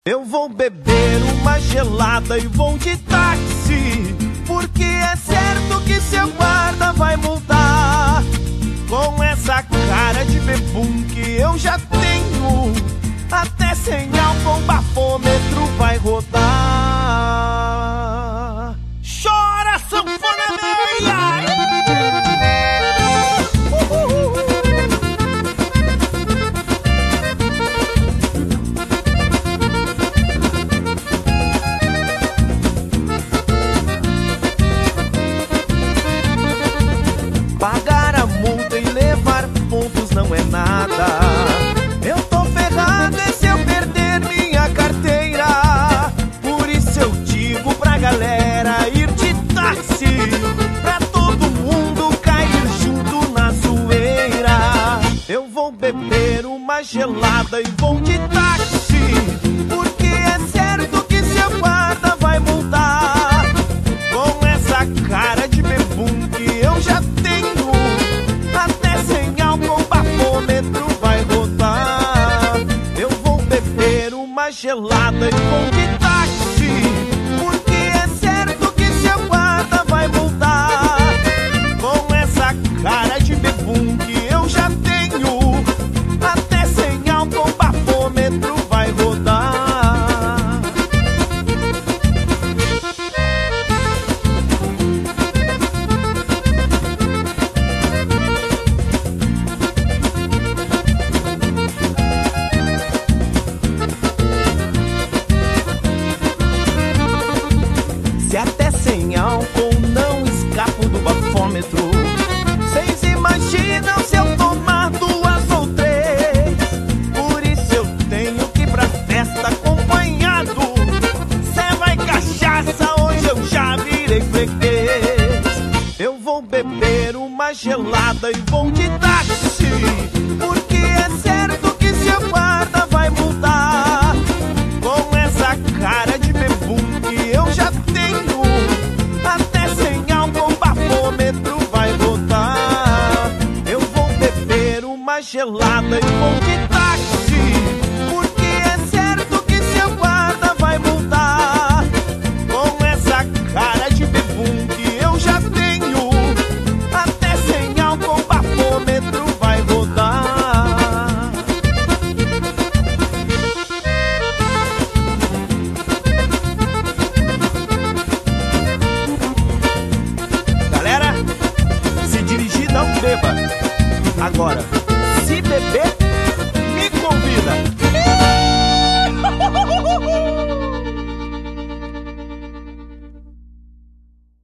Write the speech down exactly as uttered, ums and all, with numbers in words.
Eu vou beber uma gelada e vou de táxi, porque é certo que seu guarda vai multar. Com essa cara de bebum que eu já tenho, até sem álcool o bafômetro vai rodar. Chora, sanfona meia! Pagar a multa e levar pontos não é nada. Eu tô ferrado e se eu perder minha carteira. Por isso eu digo pra galera ir de táxi, pra todo mundo cair junto na zoeira. Eu vou beber uma gelada e vou de táxi, porque é certo que seu guarda vai multar. Com essa cara de bebum que eu já tenho, até sem álcool o bafômetro vai rodar. Eu vou beber uma gelada e vou de táxi, porque é certo que seu guarda vai multar. Com essa cara de bebum que eu já tenho, até sem álcool o bafômetro vai rodar. Se até sem álcool não escapo do bafômetro, vocês imaginam se eu tomar duas ou três? Por isso eu tenho que ir pra festa acompanhado. Cê vai cachaça, hoje eu já virei freguês. Eu vou beber uma gelada e vou de táxi, porque é certo que seu guarda vai multar. Com essa cara de bebum que eu já tenho, até sem álcool o bafômetro vai rodar. Eu vou beber uma gelada e vou